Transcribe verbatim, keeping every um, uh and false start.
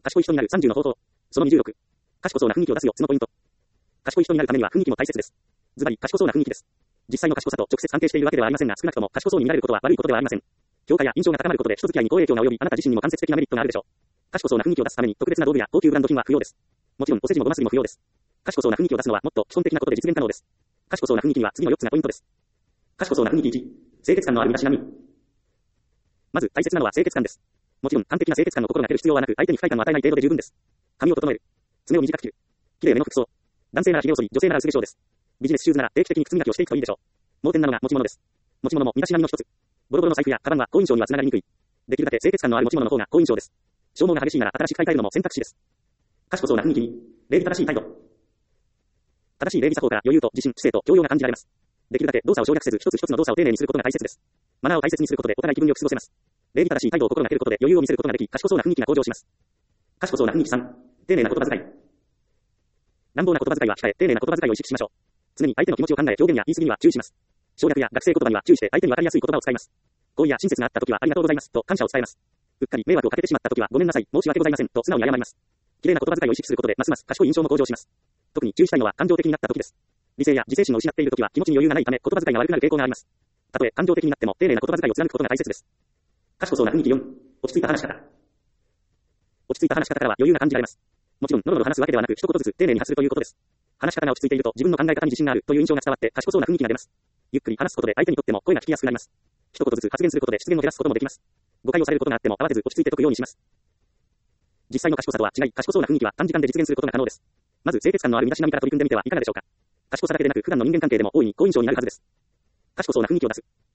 賢い人になるさんじゅうの方法。そのにじゅうろく。賢そうな雰囲気を出すよっつのポイント。賢い人になるためには雰囲気も大切です。ズバリ賢そうな雰囲気です。実際の賢さと直接関係しているわけではありませんが、少なくとも賢そうに見られることは悪いことではありません。評価や印象が高まることで人付き合いに好影響が及び、あなた自身にも間接的なメリットがあるでしょう。賢そうな雰囲気を出すために特別な道具や高級ブランド品は不要です。もちろんお世辞もごますりも不要です。賢そうな雰囲気を出すのはもっと基本的なことで実現可能です。賢そうな雰囲気には次のよっつがポイントです。賢そうな雰囲気いち、清潔感のある身だしなみ。まず大切なのは清潔感です。もちろん完璧な清潔感の心がける必要はなく、相手に不快感を与えない程度で十分です。髪を整える。爪を短く切る。綺麗めの服装。男性なら髭を剃り、女性なら薄化粧です。ビジネスシューズなら定期的に靴磨きをしていくといいでしょう。盲点なのが持ち物です。持ち物も身だしなみの一つ。ボロボロの財布やカバンは好印象にはつながりにくい。できるだけ清潔感のある持ち物の方が好印象です。消耗が激しいなら新しく買い替えるのも選択肢です。賢そうな雰囲気に、礼儀正しい態度。正しい礼儀作法から余裕と自信、知性と教養が感じられます。できるだけ動作を省略せず、一つ一つの動作を丁寧にすることが大切です。マナーを大切にすることでお互い気分よく過ごせます。礼儀正しい態度を心がけることで余裕を見せることができ、賢そうな雰囲気が向上します。賢そうな雰囲気さん、丁寧な言葉遣い。乱暴な言葉遣いは控え、丁寧な言葉遣いを意識しましょう。常に相手の気持ちを考え、表現や言い過ぎには注意します。省略や学生言葉には注意して相手に分かりやすい言葉を使います。好意や親切があったときはありがとうございますと感謝を伝えます。うっかり迷惑をかけてしまったときはごめんなさい、申し訳ございませんと素直に謝ります。綺麗な言葉遣いを意識することでますます賢い印象も向上します。特に注意したいのは感情的になったときです。理性や自制心を失っているときは気持ちに余裕がないため言葉遣いが悪くなる傾向があります。たとえ感情的になっても丁寧な言葉遣いを貫くことが大切です。賢そうな雰囲気よん、落ち着いた話し方。落ち着いた話し方からは余裕が感じられます。もちろんノロノロ話すわけではなく一言ずつ丁寧に発するということです。話し方が落ち着いていると自分の考え方に自信があるという印象が伝わって賢そうな雰囲気が出ます。ゆっくり話すことで相手にとっても声が聞きやすくなります。一言ずつ発言することで失言を減らすこともできます。誤解をされることがあっても慌てず落ち着いて解くようにします。実際の賢さとは違い、賢そうな雰囲気は短時間で実現することが可能です。まず清潔感のある身だしなみから取り組んでみてはいかがでしょうか。賢さだけでなく普段の人間関係でも大いに好印象になるはずです。賢そうな雰囲気を出す。